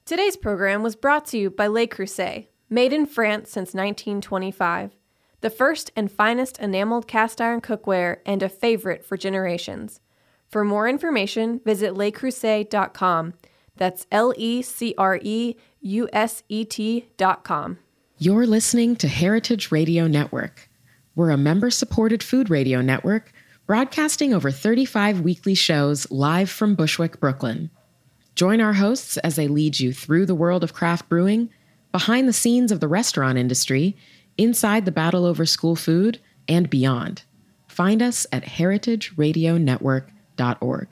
Today's program was brought to you by Le Creuset, made in France since 1925. The first and finest enameled cast iron cookware and a favorite for generations. For more information, visit lecreuset.com. That's LECREUSET.com. You're listening to Heritage Radio Network. We're a member-supported food radio network broadcasting over 35 weekly shows live from Bushwick, Brooklyn. Join our hosts as they lead you through the world of craft brewing, behind the scenes of the restaurant industry, inside the battle over school food, and beyond. Find us at heritageradionetwork.org.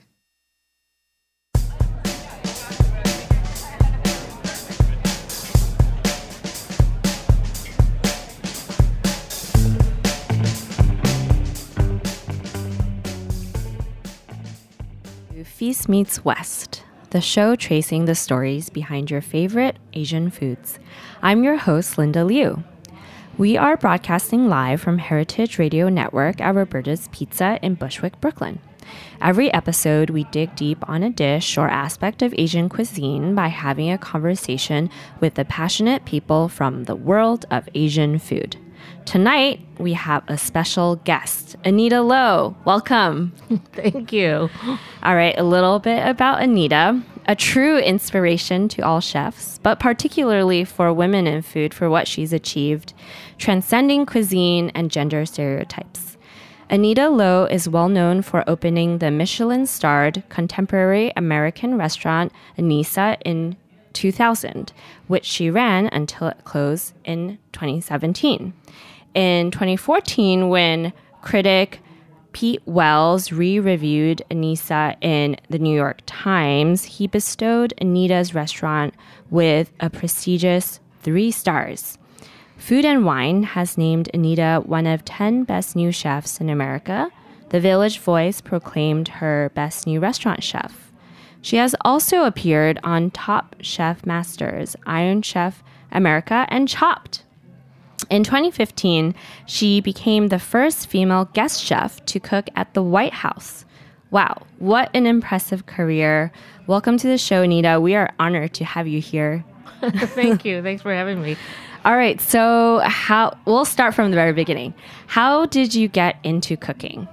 Feast Meets West, the show tracing the stories behind your favorite Asian foods. I'm your host, Linda Liu. We are broadcasting live from Heritage Radio Network at Roberta's Pizza in Bushwick, Brooklyn. Every episode, we dig deep on a dish or aspect of Asian cuisine by having a conversation with the passionate people from the world of Asian food. Tonight, we have a special guest, Anita Lo. Welcome. Thank you. All right, a little bit about Anita, a true inspiration to all chefs, but particularly for women in food for what she's achieved, transcending cuisine and gender stereotypes. Anita Lo is well known for opening the Michelin-starred contemporary American restaurant Anisa in 2000, which she ran until it closed in 2017. In 2014, when critic Pete Wells re-reviewed Anisa in the New York Times, he bestowed Anita's restaurant with a prestigious 3 stars. Food and Wine has named Anita one of 10 best new chefs in America. The Village Voice proclaimed her best new restaurant chef. She has also appeared on Top Chef Masters, Iron Chef America, and Chopped. In 2015, she became the first female guest chef to cook at the White House. Wow, what an impressive career. Welcome to the show, Anita. We are honored to have you here. Thank you. Thanks for having me. All right, so we'll start from the very beginning. How did you get into cooking?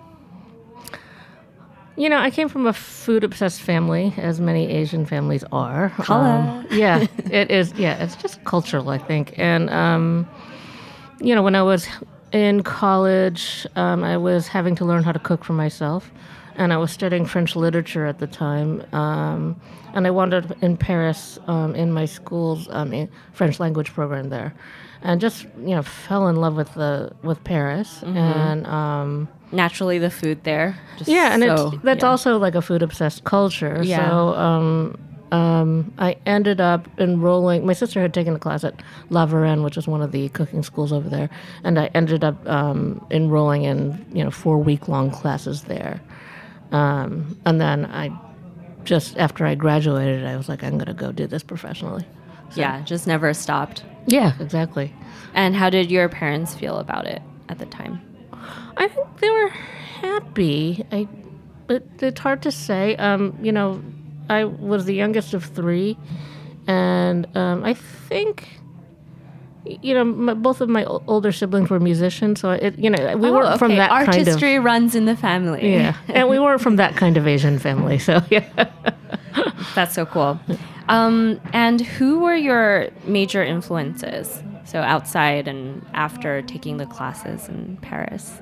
You know, I came from a food-obsessed family, as many Asian families are. Holla. Yeah, it is. Yeah, it's just cultural, I think. And, you know, when I was in college, I was having to learn how to cook for myself. And I was studying French literature at the time. And I wound up in Paris in my school's French language program there. And just, you know, fell in love with Paris. Mm-hmm. And naturally, the food there. And that's also like a food-obsessed culture. Yeah. So I ended up enrolling. My sister had taken a class at La Varenne, which is one of the cooking schools over there, and I ended up enrolling in 4-week-long classes there. And then after I graduated, I was like, I'm going to go do this professionally. So, yeah, just never stopped. Yeah, exactly. And how did your parents feel about it at the time? I think they were happy. But it's hard to say. I was the youngest of 3, and I think, both of my older siblings were musicians, so we weren't from that kind of... Artistry runs in the family. Yeah, and we weren't from that kind of Asian family, so yeah. That's so cool. And who were your major influences? So outside and after taking the classes in Paris?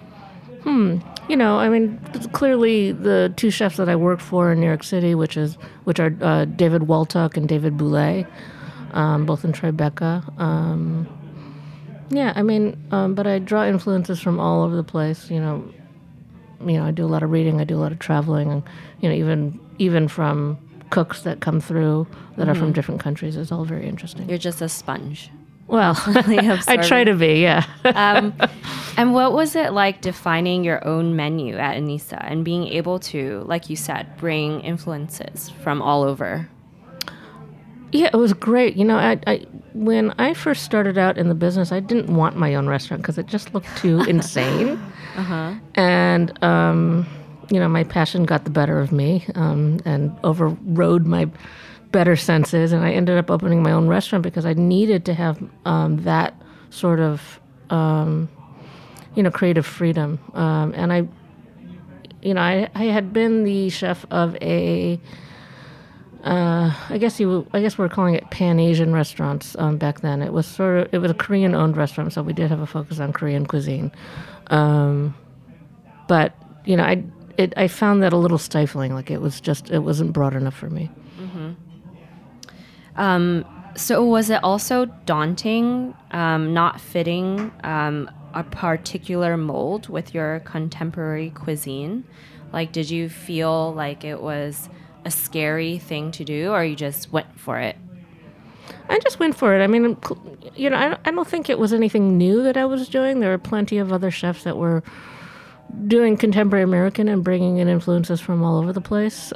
Clearly the 2 chefs that I worked for in New York City, which are David Waltuck and David Boulay, both in Tribeca. But I draw influences from all over the place. I do a lot of reading, I do a lot of traveling, and even from cooks that come through that are from different countries. It's all very interesting. You're just a sponge. Well, I try to be, yeah. And what was it like defining your own menu at Anisa and being able to, like you said, bring influences from all over? Yeah, it was great. When I first started out in the business, I didn't want my own restaurant because it just looked too insane. Uh-huh. And, my passion got the better of me and overrode my better senses, and I ended up opening my own restaurant because I needed to have that sort of creative freedom. And I had been the chef of a I guess we're calling it Pan-Asian restaurants back then. It was a Korean-owned restaurant, so we did have a focus on Korean cuisine. But I found that a little stifling. Like it wasn't broad enough for me. So was it also daunting not fitting a particular mold with your contemporary cuisine? Like, did you feel like it was a scary thing to do, or you just went for it? I just went for it. I mean, I don't think it was anything new that I was doing. There were plenty of other chefs that were doing contemporary American and bringing in influences from all over the place.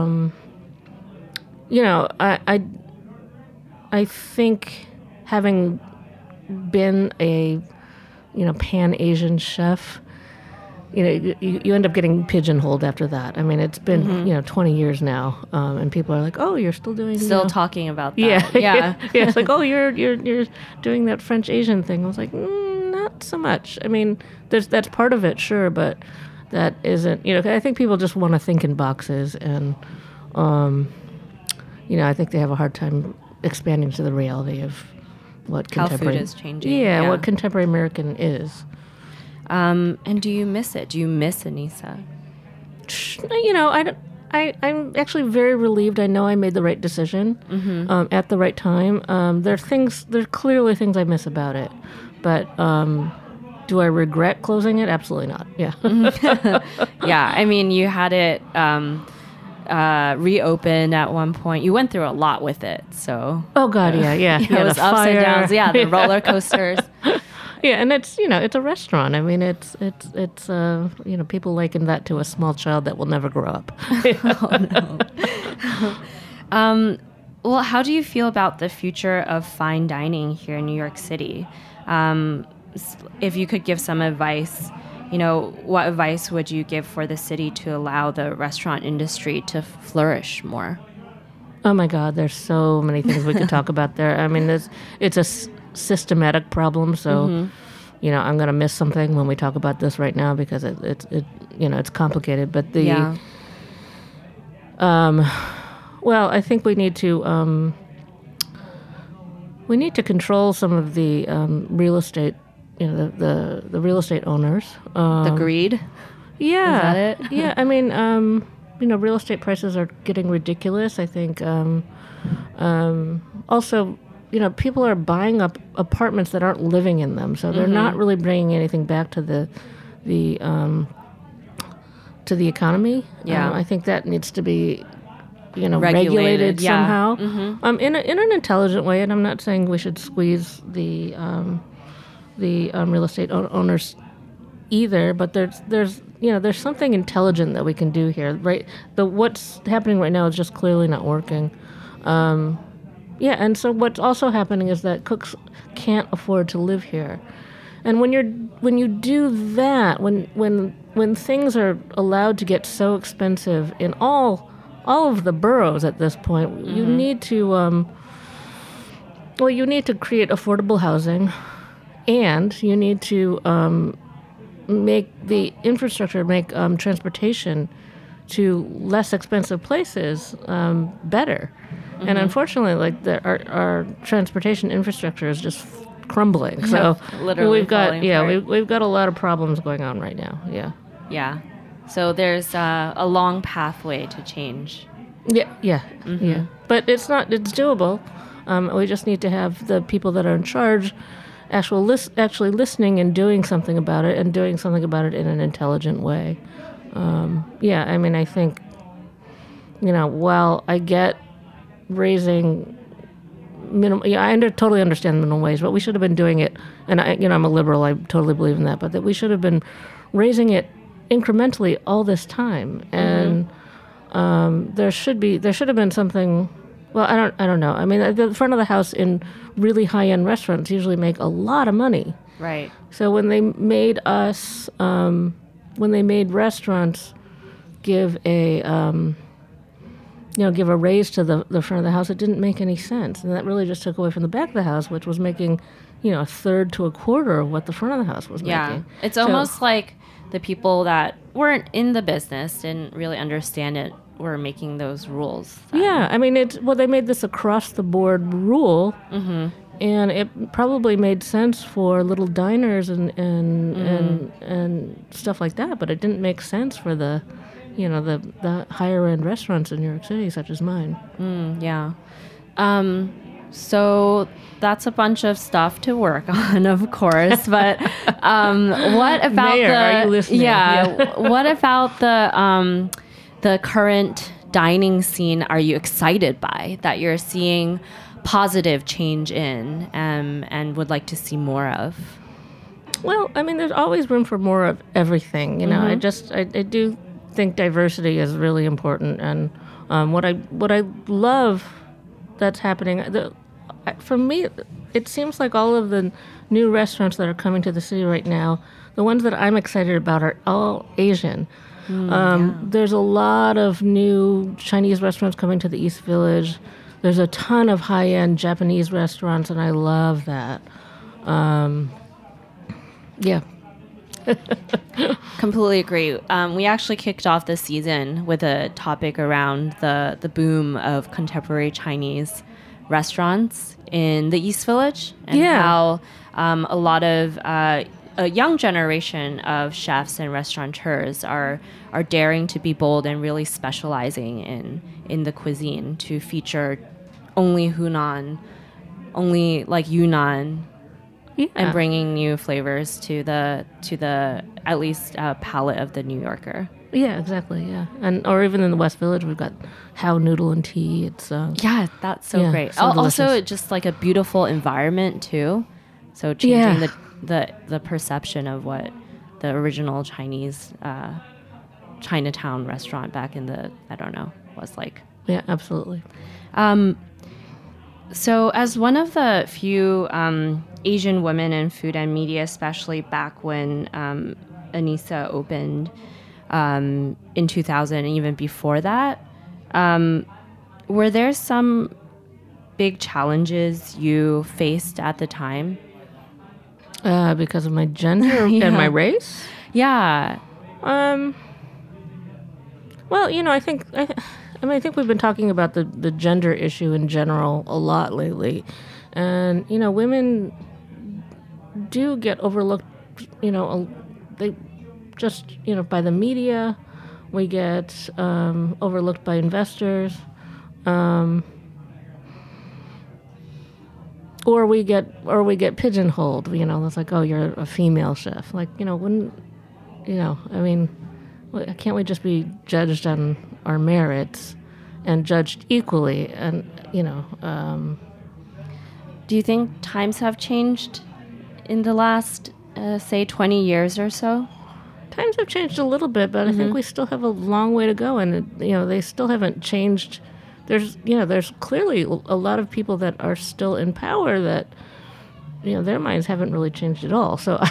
I think having been a Pan-Asian chef, you end up getting pigeonholed after that. I mean, it's been 20 years now, and people are like, "Oh, you're still doing talking about that." Yeah. It's like, "Oh, you're doing that French Asian thing." I was like, not so much. I mean, that's part of it, sure, but that isn't. I think people just want to think in boxes, and I think they have a hard time expanding to the reality of what contemporary food is changing. Yeah, what contemporary American is. And do you miss it? Do you miss Anissa? I'm actually very relieved. I know I made the right decision at the right time. There are clearly things I miss about it, but do I regret closing it? Absolutely not. Yeah. Yeah. I mean, you had it reopen at one point. You went through a lot with it, so. Oh God, yeah. It was ups and downs. Yeah, the roller coasters. Yeah, and it's it's a restaurant. I mean, it's people liken that to a small child that will never grow up. Oh no. Well, how do you feel about the future of fine dining here in New York City? If you could give some advice, what advice would you give for the city to allow the restaurant industry to flourish more? Oh my God, there's so many things we could talk about there. I mean, it's a systematic problem, so I'm going to miss something when we talk about this right now because it's complicated. But well, I think we need to control some of the real estate. The real estate owners. The greed. Yeah. Is that it? Yeah. I mean, real estate prices are getting ridiculous. I think. Also, people are buying up apartments that aren't living in them, so they're not really bringing anything back to the economy. Yeah. I think that needs to be, regulated somehow. In an intelligent way. And I'm not saying we should squeeze the real estate owners either, but there's something intelligent that we can do here, right? What's happening right now is just clearly not working. And so what's also happening is that cooks can't afford to live here, and when you do that, when things are allowed to get so expensive in all of the boroughs at this point, you need to create affordable housing. And you need to make the infrastructure, make transportation to less expensive places better. And unfortunately, our transportation infrastructure is just crumbling. So literally we've got we've got a lot of problems going on right now. Yeah. Yeah. So there's a long pathway to change. Yeah. But it's doable. We just need to have the people that are in charge actually listening and doing something about it, and doing something about it in an intelligent way. I mean, I think, while I get raising minimum, I totally understand minimum wage, but we should have been doing it, and I'm a liberal, I totally believe in that, but that we should have been raising it incrementally all this time, and there should have been something. Well, I don't know. I mean, the front of the house in really high-end restaurants usually make a lot of money. Right. So when they made restaurants give a give a raise to the front of the house. It didn't make any sense. And that really just took away from the back of the house, which was making, a third to a quarter of what the front of the house was making. It's almost like the people that weren't in the business, didn't really understand it, were making those rules. Yeah, I mean, they made this across-the-board rule, and it probably made sense for little diners and stuff like that, but it didn't make sense for the higher-end restaurants in New York City, such as mine. So that's a bunch of stuff to work on, of course. But what about Mayor, are you listening? Yeah. What about the current dining scene? Are you excited by that? You're seeing positive change in, and would like to see more of. Well, I mean, there's always room for more of everything. I do think diversity is really important, and what I love that's happening. For me, it seems like all of the new restaurants that are coming to the city right now, the ones that I'm excited about are all Asian. There's a lot of new Chinese restaurants coming to the East Village. There's a ton of high-end Japanese restaurants, and I love that. Completely agree. We actually kicked off the season with a topic around the boom of contemporary Chinese restaurants in the East Village, and how a lot of a young generation of chefs and restaurateurs are daring to be bold and really specializing in the cuisine to feature only Hunan, only like Yunnan. And bringing new flavors to the at least palate of the New Yorker. Yeah, exactly. Yeah, or even in the West Village, we've got How Noodle and Tea. It's that's so great. So also, just like a beautiful environment too. So changing the perception of what the original Chinese Chinatown restaurant back in the was like. Yeah, absolutely. So as one of the few Asian women in food and media, especially back when Anissa opened in 2000 and even before that, were there some big challenges you faced at the time? Because of my gender and my race? Yeah. Well, I think we've been talking about the gender issue in general a lot lately. And, women do get overlooked, they just, by the media. We get overlooked by investors. Or we get pigeonholed, it's like, oh, you're a female chef. Like, can't we just be judged on our merits and judged equally? And, do you think times have changed in the last, say, 20 years or so? Times have changed a little bit, but I think we still have a long way to go, and they still haven't changed. There's clearly a lot of people that are still in power that their minds haven't really changed at all. So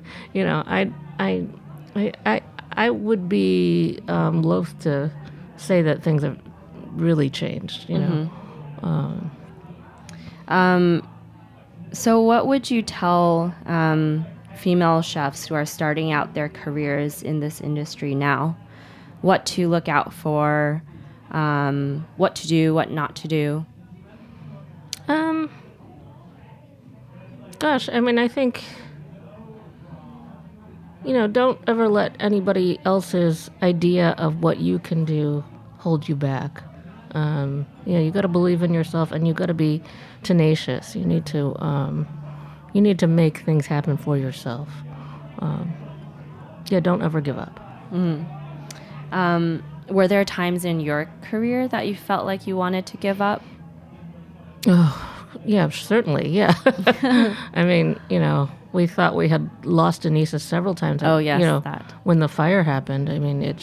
I would be loath to say that things have really changed. So what would you tell female chefs who are starting out their careers in this industry now? What to look out for, what to do, what not to do? I think, don't ever let anybody else's idea of what you can do hold you back. You got to believe in yourself, and you got to be tenacious. You need to make things happen for yourself. Don't ever give up. Were there times in your career that you felt like you wanted to give up? Oh, yeah, certainly, yeah. We thought we had lost Anissa several times. Oh, yes, that. When the fire happened, it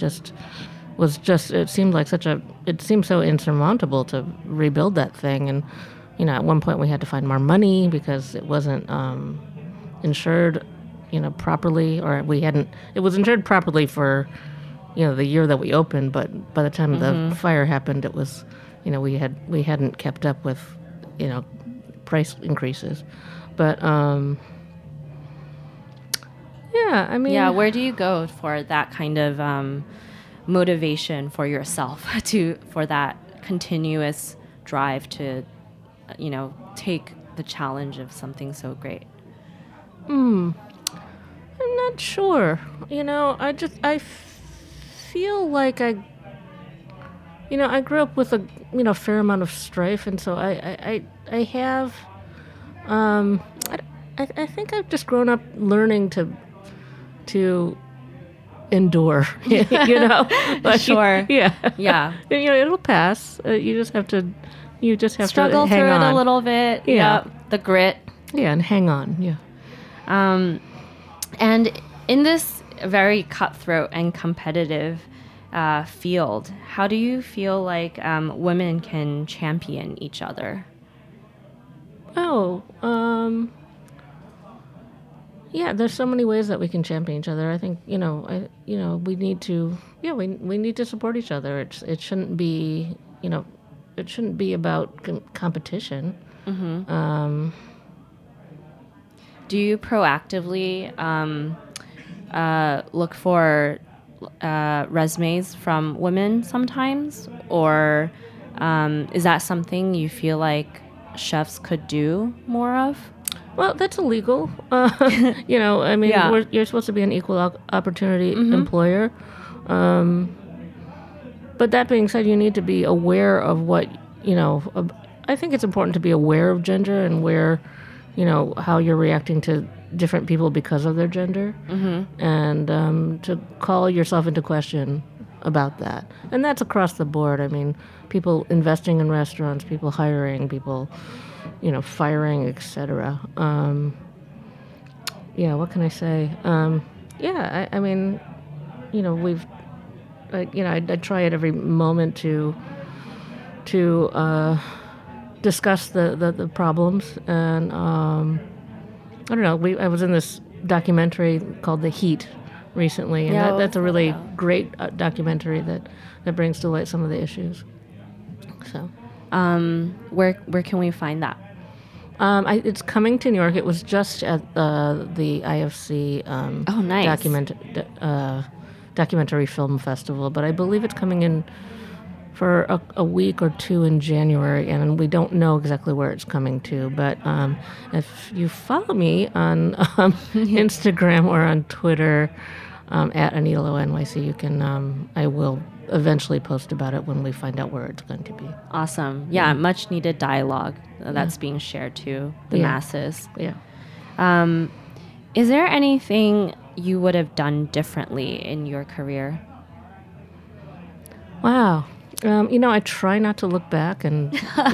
seemed so insurmountable to rebuild that thing. And, at one point we had to find more money because it wasn't insured, properly, or it was insured properly for, the year that we opened, but by the time the fire happened, it was, we hadn't kept up with, price increases. But yeah, I mean, Yeah, where do you go for that kind of motivation for yourself for that continuous drive to, take the challenge of something so great? I'm not sure. I feel like I grew up with a fair amount of strife, and so I have, I think I've just grown up learning to endure, Like, Sure. Yeah. Yeah. It'll pass. You just have to Struggle to hang through on. it a little bit. Yeah. Yep. The grit. Yeah, and hang on. Yeah. And in this very cutthroat and competitive field, how do you feel like women can champion each other? Oh, yeah. There's so many ways that we can champion each other. I think we need to. Yeah, we need to support each other. It shouldn't be it shouldn't be about competition. Do you proactively look for resumes from women sometimes, or is that something you feel like chefs could do more of? Well, that's illegal. I mean, Yeah. you're supposed to be an equal opportunity employer. But that being said, you need to be aware of what, I think it's important to be aware of gender and how you're reacting to different people because of their gender, and to call yourself into question about that. And that's across the board. I mean, people investing in restaurants, people hiring, people, firing, etc. Yeah, what can I say? I mean, I try at every moment to discuss the problems, and I don't know. I was in this documentary called The Heat recently, and that's a really great documentary that brings to light some of the issues. So, where can we find that? It's coming to New York. It was just at the IFC Nice. Documentary Film Festival, but I believe it's coming in for a week or two in January, and we don't know exactly where it's coming to. But if you follow me on Instagram or on Twitter at Anita Lo NYC, you can. I will eventually post about it when we find out where it's going to be. Awesome. Yeah, much needed dialogue that's being shared to the masses. Yeah. Is there anything you would have done differently in your career? Wow. I try not to look back and,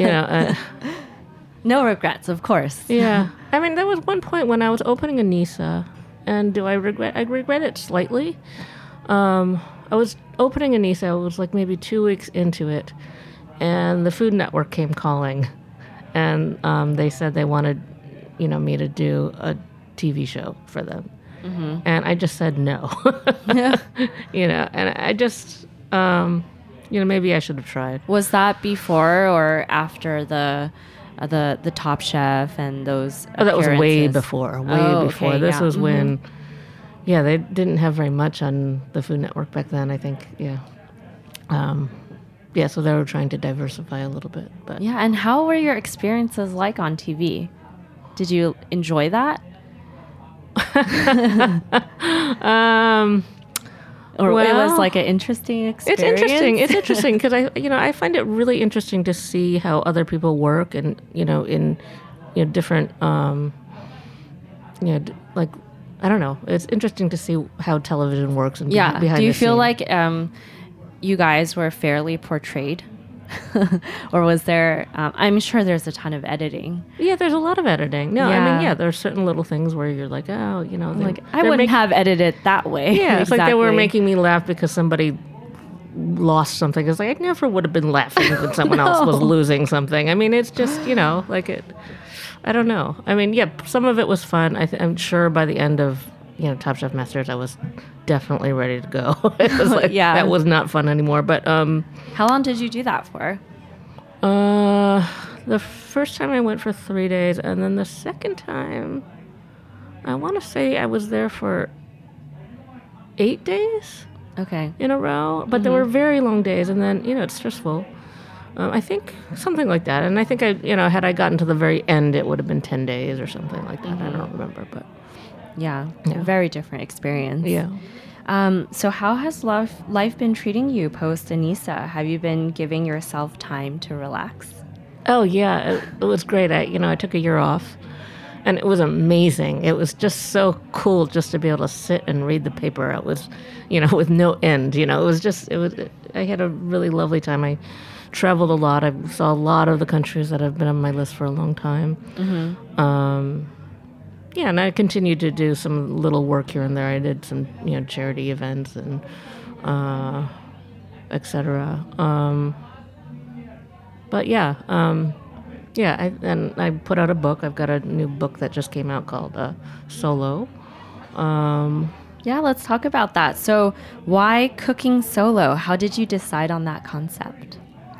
No regrets, of course. Yeah. I mean, there was one point when I was opening a Nisa, and do I regret? I regret it slightly. I was opening a Nisa, I was like maybe 2 weeks into it, and the Food Network came calling, and they said they wanted, me to do a TV show for them. And I just said no. And I just, maybe I should have tried. Was that before or after the Top Chef and those Oh, that was way appearances? before. Before. Okay, This yeah. was when, they didn't have very much on the Food Network back then, I think. Yeah. So they were trying to diversify a little bit. But Yeah, and how were your experiences like on TV? Did you enjoy that? Or it was well, like an interesting experience? It's interesting because I find it really interesting to see how other people work, and in different like, I don't know. It's interesting to see how television works and Yeah. behind Do you the feel scene. like you guys were fairly portrayed? Or was there, I'm sure there's a ton of editing. Yeah, there's a lot of editing. No, I Yeah. mean, there's certain little things where you're like, oh, Like, I wouldn't have edited that way. Yeah, it's like they were Exactly. making me laugh because somebody lost something. It's like I never would have been laughing when someone else was losing something. I mean, it's just like it. I don't know. I mean, some of it was fun. I'm sure by the end of Top Chef Masters, I was definitely ready to go. It was like, Yeah. that was not fun anymore. But How long did you do that for? the first time I went for 3 days, and then the second time, I want to say I was there for 8 days Okay. in a row. But there were very long days, and then, it's stressful. I think something like that. And I think had I gotten to the very end, it would have been 10 days or something like that. I don't remember, but Yeah. Very different experience. yeah. So how has life been treating you post Anissa? Have you been giving yourself time to relax? Oh yeah, it was great. I took a year off, and it was amazing. It was just so cool just to be able to sit and read the paper. It was, with no end. I had a really lovely time. I traveled a lot. I saw a lot of the countries that have been on my list for a long time. Yeah, and I continued to do some little work here and there. I did some, charity events and etc. But yeah, I put out a book. I've got a new book that just came out called Solo. Yeah, let's talk about that. So why cooking solo? How did you decide on that concept?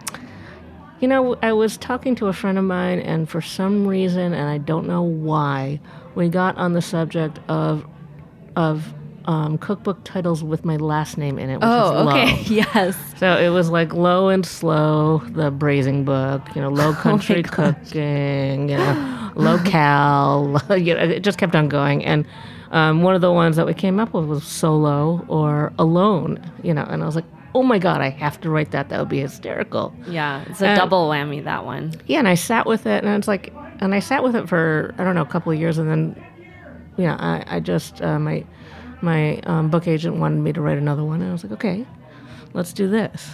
I was talking to a friend of mine, and for some reason, and I don't know why, we got on the subject of cookbook titles with my last name in it, which is Low. Okay. Yes. So it was like Low and Slow, the Braising Book, Low Country Cooking, Low Cal, it just kept on going. And one of the ones that we came up with was Solo or Alone, and I was like, oh my God, I have to write that. That would be hysterical. Yeah, it's a double whammy, that one. Yeah, and I sat with it, and it's like, I sat with it for, I don't know, a couple of years, and then, I just, my book agent wanted me to write another one, and I was like, okay, let's do this.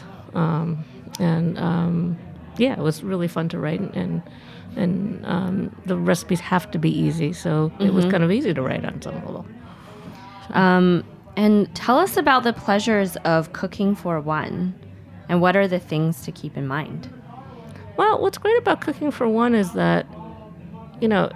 It was really fun to write, and the recipes have to be easy, so it was kind of easy to write on some level. And tell us about the pleasures of cooking for one, and what are the things to keep in mind? Well, what's great about cooking for one is that, you don't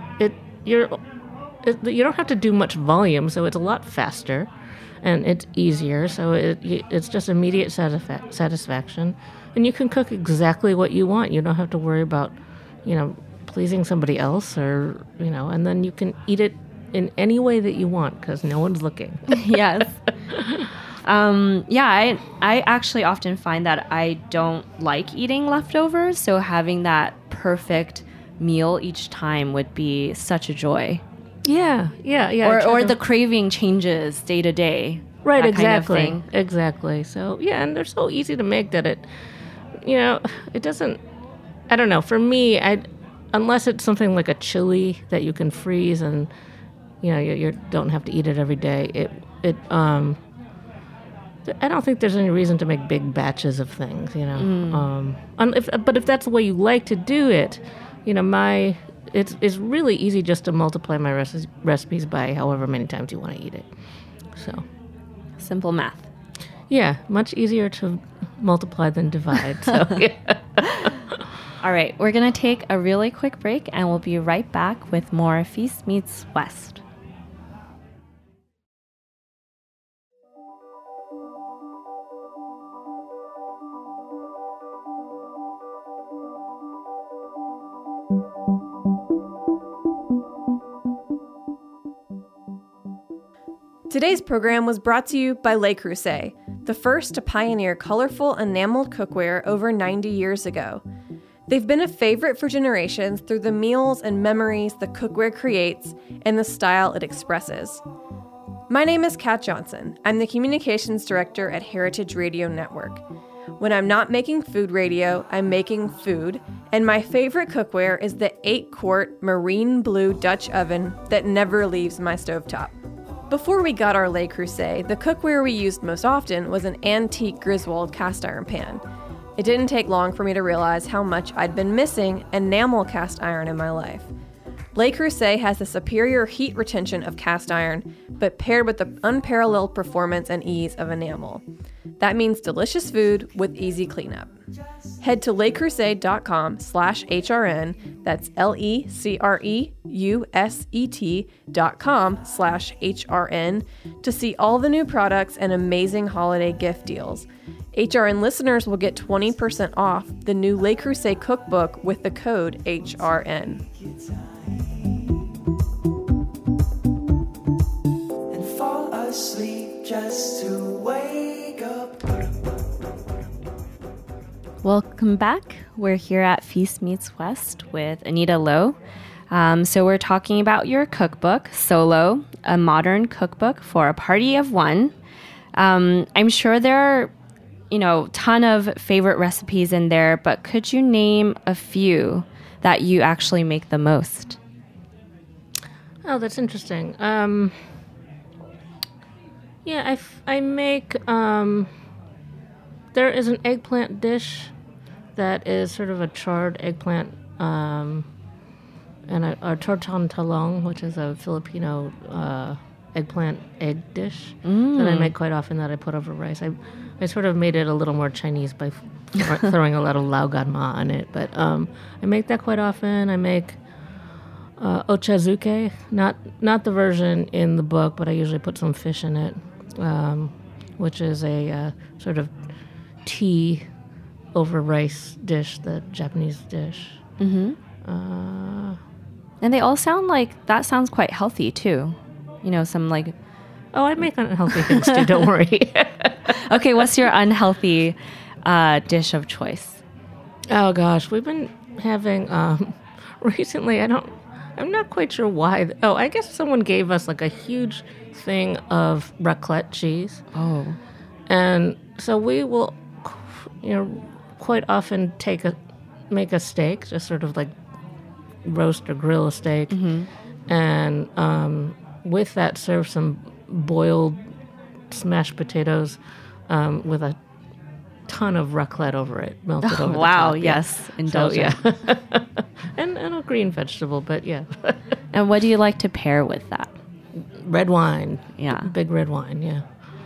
have to do much volume, so it's a lot faster, and it's easier. So it's just immediate satisfaction, and you can cook exactly what you want. You don't have to worry about, pleasing somebody else, or and then you can eat it in any way that you want because no one's looking. Yes. I actually often find that I don't like eating leftovers, so having that perfect meal each time would be such a joy. Yeah. Or the craving changes day to day. Right, that exactly. Kind of thing. Exactly. So, yeah, and they're so easy to make that it doesn't, I don't know, for me, unless it's something like a chili that you can freeze and, you don't have to eat it every day, I don't think there's any reason to make big batches of things, But if that's the way you like to do it, it's really easy just to multiply my recipes by however many times you want to eat it. So simple math. Yeah, much easier to multiply than divide. So yeah. All right, we're going to take a really quick break, and we'll be right back with more Feast Meets West. Today's program was brought to you by Le Creuset, the first to pioneer colorful enameled cookware over 90 years ago. They've been a favorite for generations through the meals and memories the cookware creates and the style it expresses. My name is Kat Johnson. I'm the Communications Director at Heritage Radio Network. When I'm not making food radio, I'm making food, and my favorite cookware is the 8-quart marine blue Dutch oven that never leaves my stovetop. Before we got our Le Creuset, the cookware we used most often was an antique Griswold cast iron pan. It didn't take long for me to realize how much I'd been missing enamel cast iron in my life. Le Creuset has the superior heat retention of cast iron, but paired with the unparalleled performance and ease of enamel. That means delicious food with easy cleanup. Head to lecreuset.com/HRN, that's LECREUSET.com/HRN, to see all the new products and amazing holiday gift deals. HRN listeners will get 20% off the new Le Creuset cookbook with the code HRN. Sleep just to wake up. Welcome back. We're here at Feast Meets West with Anita Lowe. So we're talking about your cookbook, Solo, a modern cookbook for a party of one. I'm sure there are, ton of favorite recipes in there, but could you name a few that you actually make the most? Oh, that's interesting. Yeah, I make, there is an eggplant dish that is sort of a charred eggplant, and a tortang talong, which is a Filipino eggplant egg dish that I make quite often that I put over rice. I sort of made it a little more Chinese by throwing a lot of lao gan ma on it, but I make that quite often. I make ochazuke, not the version in the book, but I usually put some fish in it. Which is a sort of tea over rice dish, the Japanese dish. Mm-hmm. And they all sound that sounds quite healthy too. Some like... Oh, I make unhealthy things too, don't worry. Okay, what's your unhealthy dish of choice? Oh gosh, we've been having, recently, I'm not quite sure why. I guess someone gave us a huge thing of raclette cheese. Oh. And so we will, quite often make a steak, just sort of roast or grill a steak. Mm-hmm. And with that serve some boiled smashed potatoes with a ton of raclette over it, melted over the top. Wow, yes. Indulgent. So, yeah. and a green vegetable, but yeah. And what do you like to pair with that? Red wine. Yeah. Big red wine, yeah.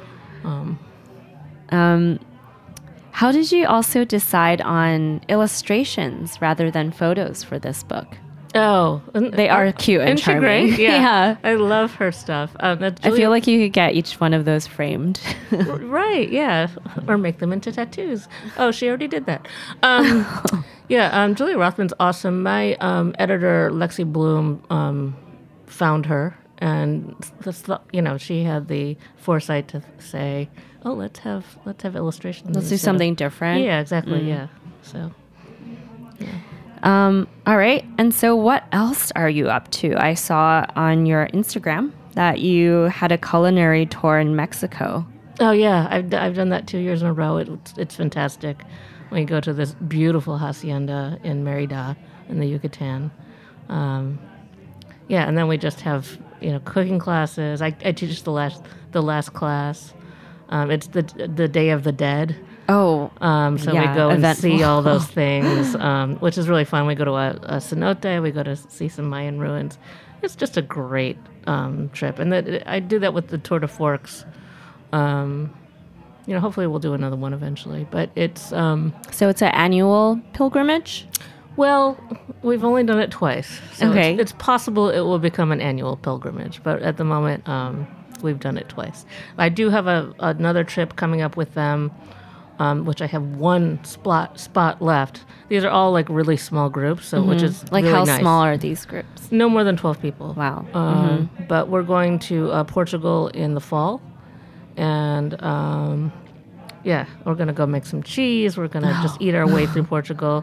How did you also decide on illustrations rather than photos for this book? Oh. They are cute and charming. Great? Yeah. Yeah. I love her stuff. I feel like you could get each one of those framed. Right, yeah. Or make them into tattoos. Oh, she already did that. Julia Rothman's awesome. My editor, Lexi Bloom, found her. And she had the foresight to say, "Oh, let's have illustrations. Let's do something different." Yeah, exactly. Yeah. So. Yeah. All right. And so, what else are you up to? I saw on your Instagram that you had a culinary tour in Mexico. Oh yeah, I've done that 2 years in a row. It's fantastic. We go to this beautiful hacienda in Mérida in the Yucatan. And then we just have cooking classes. I teach the last class. It's the Day of the Dead. Oh, so we go and see all those things, which is really fun. We go to a cenote. We go to see some Mayan ruins. It's just a great trip, and I do that with the Tour de Forks. Hopefully we'll do another one eventually. But it's so it's an annual pilgrimage. Well, we've only done it twice, so okay. It's possible it will become an annual pilgrimage. But at the moment, we've done it twice. I do have another trip coming up with them, which I have one spot left. These are all really small groups, so which is really how nice. Small are these groups? No more than 12 people. Wow. But we're going to Portugal in the fall, and we're gonna go make some cheese. We're gonna just eat our way through Portugal.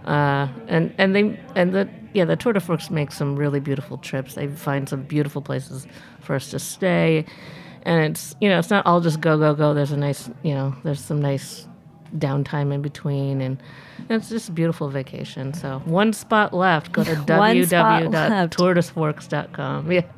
The Tour de Forks makes some really beautiful trips. They find some beautiful places for us to stay, and it's not all just go. There's a nice there's some nice downtime in between, and it's just a beautiful vacation. So one spot left. Go to www.tourdeforks.com. Yeah.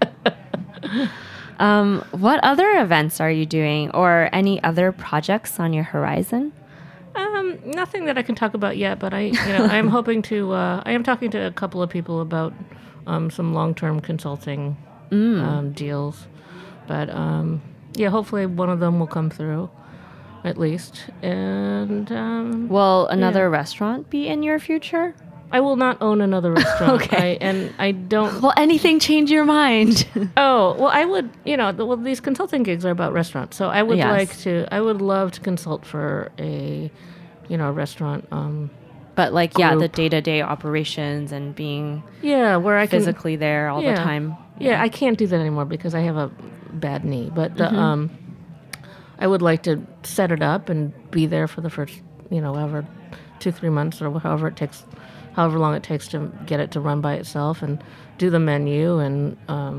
What other events are you doing, or any other projects on your horizon? Nothing that I can talk about yet, but I am hoping to. I am talking to a couple of people about some long-term consulting deals, but hopefully one of them will come through, at least. And Will another restaurant be in your future? I will not own another restaurant. Okay. I don't. Will anything change your mind? Oh, well, I would, these consulting gigs are about restaurants. So I would I would love to consult for a restaurant. But like, group. the day-to-day operations and being where I can physically there all the time. Yeah, I can't do that anymore because I have a bad knee. But I would like to set it up and be there for the first, however, 2-3 months or however long it takes to get it to run by itself, and do the menu and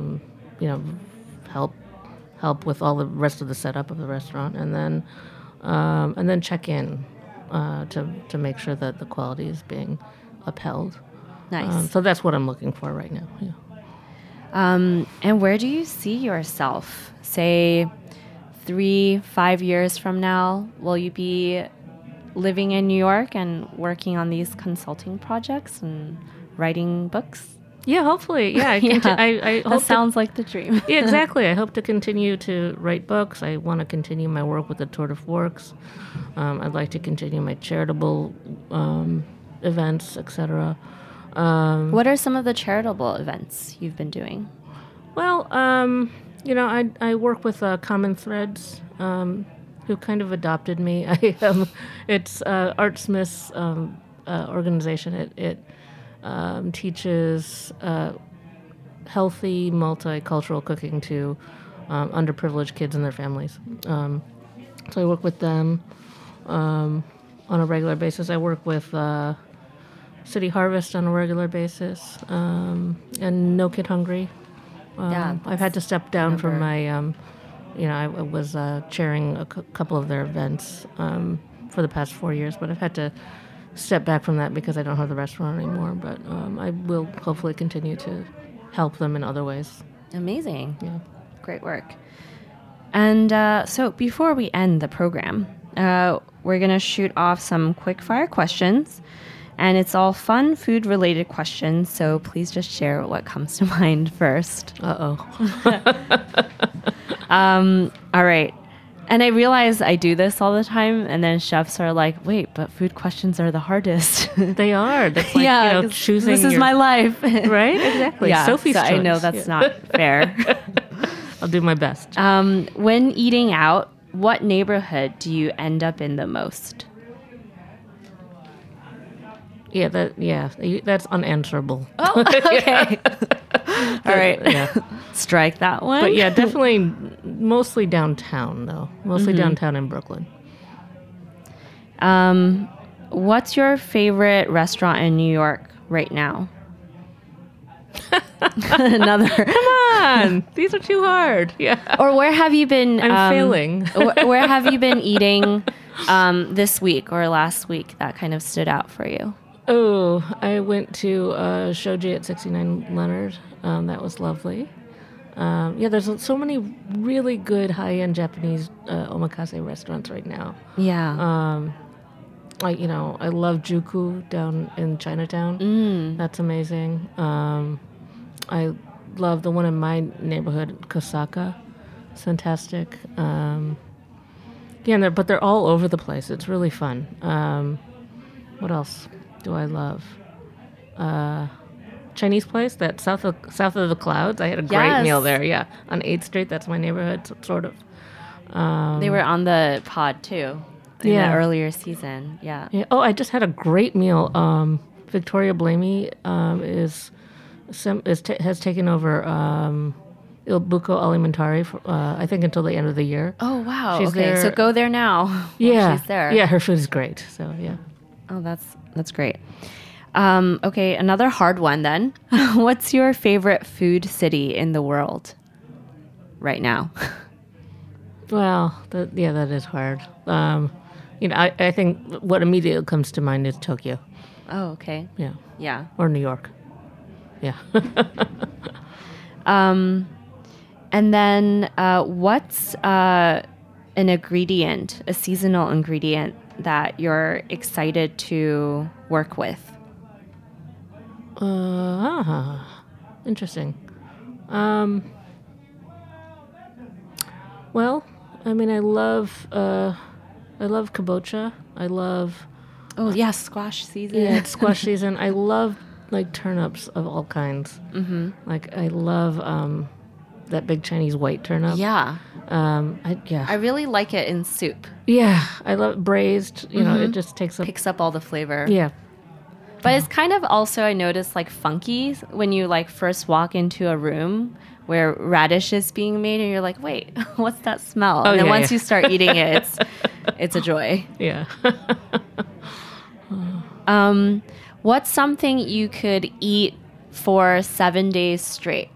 help with all the rest of the setup of the restaurant, and then check in to make sure that the quality is being upheld. Nice. So that's what I'm looking for right now. Yeah. And where do you see yourself, say, 3-5 years from now? Will you be living in New York and working on these consulting projects and writing books? Yeah, hopefully. Yeah, I hope that sounds like the dream. Yeah, exactly. I hope to continue to write books. I want to continue my work with the Tour de Forks. I'd like to continue my charitable events, etc. What are some of the charitable events you've been doing? Well, I work with Common Threads, who kind of adopted me. It's Art Smith's organization. It teaches healthy, multicultural cooking to underprivileged kids and their families. So I work with them on a regular basis. I work with City Harvest on a regular basis, and No Kid Hungry. I've had to step down from my, I was chairing a couple of their events for the past 4 years, but I've had to step back from that because I don't have the restaurant anymore. But I will hopefully continue to help them in other ways. Amazing. Yeah. Great work. And so before we end the program, we're going to shoot off some quick fire questions. And it's all fun food-related questions, so please just share what comes to mind first. Uh-oh. All right. And I realize I do this all the time, and then chefs are like, wait, but food questions are the hardest. They are. That's like, choosing this is my life. Right? Exactly. Yeah, Sophie's choice. I know that's not fair. I'll do my best. When eating out, what neighborhood do you end up in the most? Yeah, that's unanswerable. Oh, okay. All right. Yeah. Strike that one. But yeah, definitely mostly downtown, though. Mostly downtown in Brooklyn. What's your favorite restaurant in New York right now? Another. Come on. These are too hard. Yeah. Or where have you been? I'm failing. Where have you been eating this week or last week that kind of stood out for you? Oh, I went to Shoji at 69 Leonard. That was lovely. There's so many really good high-end Japanese omakase restaurants right now. Yeah. I love Juku down in Chinatown. That's amazing. I love the one in my neighborhood, Kosaka. It's fantastic. But they're all over the place. It's really fun. What else do I love? Chinese place, that south of the clouds. I had a great meal there. Yeah, on 8th Street. That's my neighborhood, sort of. They were on the pod too. In the earlier season. Yeah. Oh, I just had a great meal. Victoria Blamey has taken over Il Buco Alimentari for, I think until the end of the year. Oh wow. She's okay, there. so go there now. Yeah, she's there. Yeah, her food is great. So yeah. Oh, that's great. Okay, another hard one then. What's your favorite food city in the world right now? Well, that is hard. I think what immediately comes to mind is Tokyo. Oh, okay. Yeah. Yeah. Or New York. Yeah. And then what's an ingredient, a seasonal ingredient that you're excited to work with? Interesting. Well, I mean, I love kabocha. I love Oh, yeah, squash season. it's squash season. I love like turnips of all kinds. Mm-hmm. Like I love that big Chinese white turnip. Yeah. I really like it in soup. Yeah, I love it braised. You know, it just takes up. Picks up all the flavor. Yeah. But it's kind of also, I noticed, like funky when you like first walk into a room where radish is being made and you're like, wait, what's that smell? And then once you start eating it, it's a joy. Yeah. What's something you could eat for 7 days straight?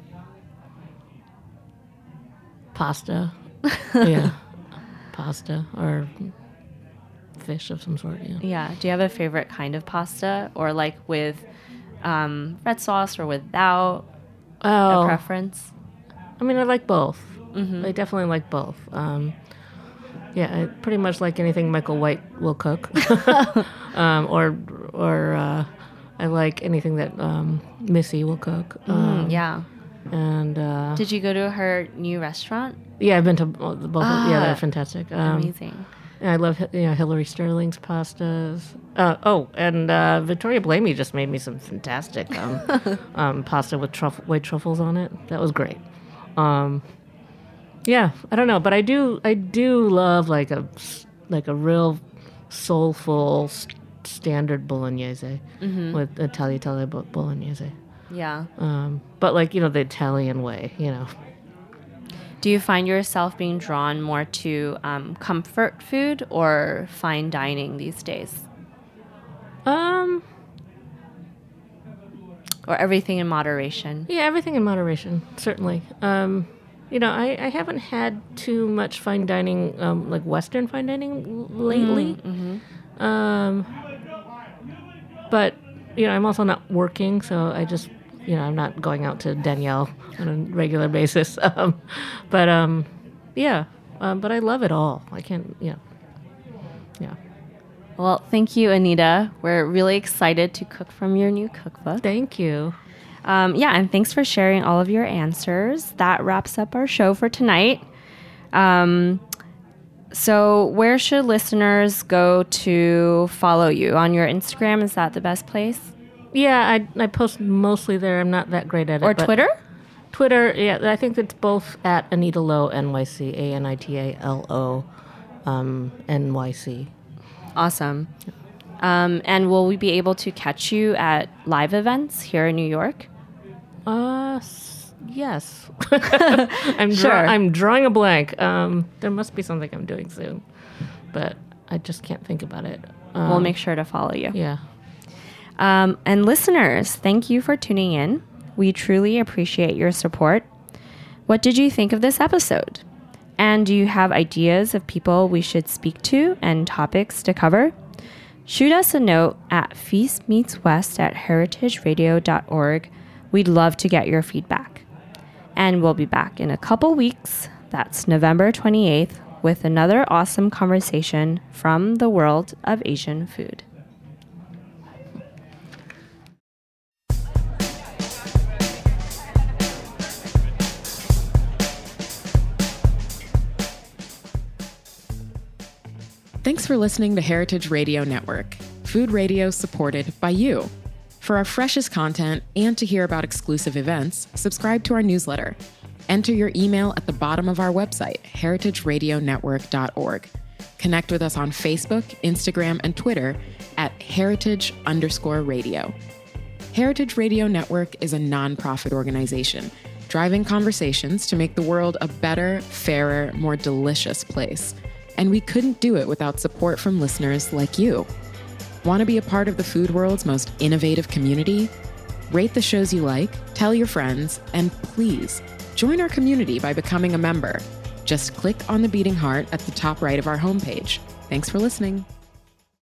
Pasta. Yeah. Pasta or fish of some sort, yeah. Yeah. Do you have a favorite kind of pasta, or like with red sauce or without? A preference? I mean, I like both. Mm-hmm. I definitely like both. Yeah, I pretty much like anything Michael White will cook, or I like anything that Missy will cook. Yeah. And did you go to her new restaurant? Yeah, I've been to both. Yeah, they're fantastic. Amazing. And I love Hillary Sterling's pastas. And Victoria Blamey just made me some fantastic pasta with white truffles on it. That was great. Yeah, I don't know, but I do love like a real soulful standard bolognese with tagliatelle bolognese. Yeah. But like the Italian way, Do you find yourself being drawn more to comfort food or fine dining these days? Or everything in moderation? Yeah, everything in moderation, certainly. I haven't had too much fine dining, like Western fine dining lately. Mm-hmm. But, I'm also not working, so I just, I'm not going out to Danielle on a regular basis. But I love it all. I can't, yeah. Well, thank you, Anita. We're really excited to cook from your new cookbook. Thank you. And thanks for sharing all of your answers. That wraps up our show for tonight. So where should listeners go to follow you? On your Instagram, is that the best place? Yeah, I post mostly there. I'm not that great at it. Or Twitter? Twitter, yeah. I think it's both at Anita Lo NYC, ANITALO NYC. Awesome. And will we be able to catch you at live events here in New York? Yes. Sure. I'm drawing a blank. There must be something I'm doing soon, but I just can't think about it. We'll make sure to follow you. Yeah. And listeners, thank you for tuning in. We truly appreciate your support. What did you think of this episode? And do you have ideas of people we should speak to and topics to cover? Shoot us a note at feastmeetswest@heritageradio.org. We'd love to get your feedback. And we'll be back in a couple weeks. That's November 28th with another awesome conversation from the world of Asian food. Thanks for listening to Heritage Radio Network, food radio supported by you. For our freshest content and to hear about exclusive events, subscribe to our newsletter. Enter your email at the bottom of our website, heritageradionetwork.org. Connect with us on Facebook, Instagram, and Twitter at heritage_radio. Heritage Radio Network is a nonprofit organization driving conversations to make the world a better, fairer, more delicious place. And we couldn't do it without support from listeners like you. Want to be a part of the food world's most innovative community? Rate the shows you like, tell your friends, and please join our community by becoming a member. Just click on the beating heart at the top right of our homepage. Thanks for listening.